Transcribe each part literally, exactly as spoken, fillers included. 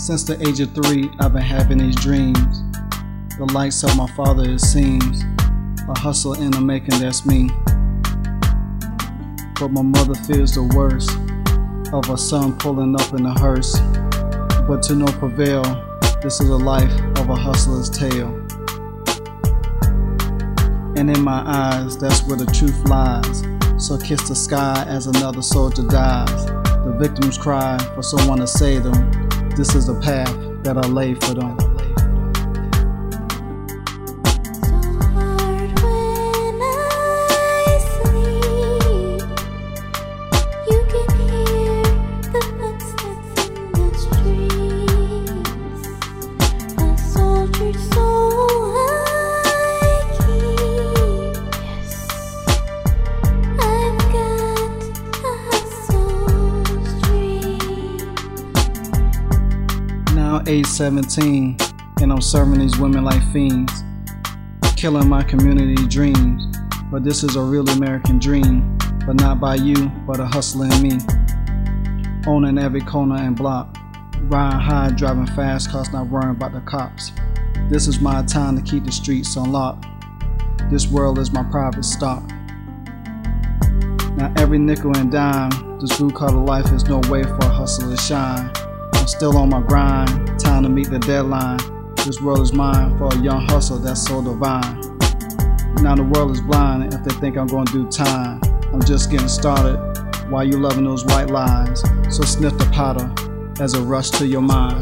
Since the age of three, I've been having these dreams. The likes of my father, it seems. A hustler in the making, that's me. But my mother fears the worst of her son pulling up in a hearse. But to no prevail, this is a life of a hustler's tale. And in my eyes, that's where the truth lies. So kiss the sky as another soldier dies. The victims cry for someone to save them. This is the path that I lay for them. Age seventeen, and I'm serving these women like fiends, killing my community dreams. But this is a real American dream, but not by you, but a hustler in me. Owning every corner and block, riding high, driving fast, cause not worrying about the cops. This is my time to keep the streets unlocked. This world is my private stock. Now every nickel and dime, this blue collar life is no way for a hustler to shine. I'm still on my grind, time to meet the deadline. This world is mine for a young hustler that's so divine. Now the world is blind if they think I'm gonna do time. I'm just getting started while you loving those white lines. So sniff the powder as a rush to your mind.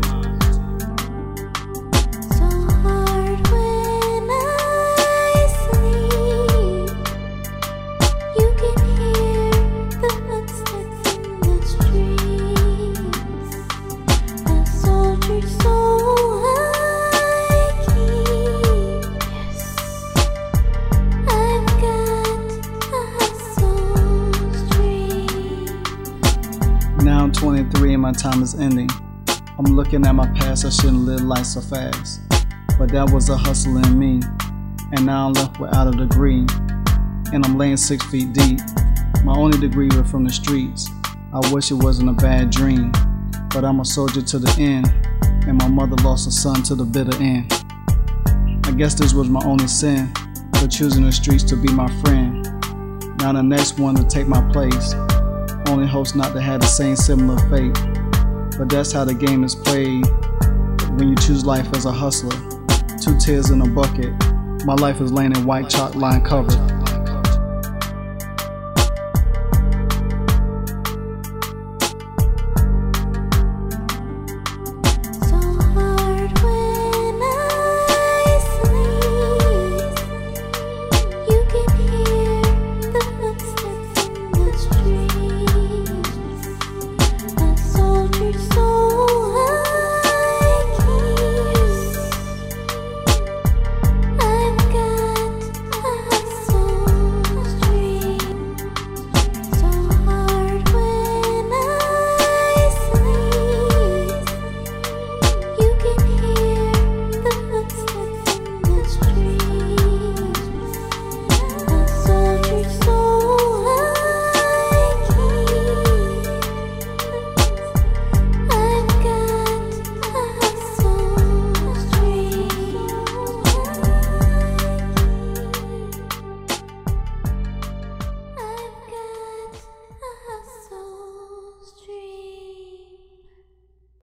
Now I'm twenty-three and my time is ending. I'm looking at my past, I shouldn't live life so fast. But that was a hustle in me, and now I'm left without a degree. And I'm laying six feet deep. My only degree was from the streets. I wish it wasn't a bad dream, but I'm a soldier to the end, and my mother lost a son to the bitter end. I guess this was my only sin, for choosing the streets to be my friend. Now the next one to take my place. Only hopes not to have the same similar fate. But that's how the game is played when you choose life as a hustler. Two tears in a bucket. My life is laying in white chalk line covered.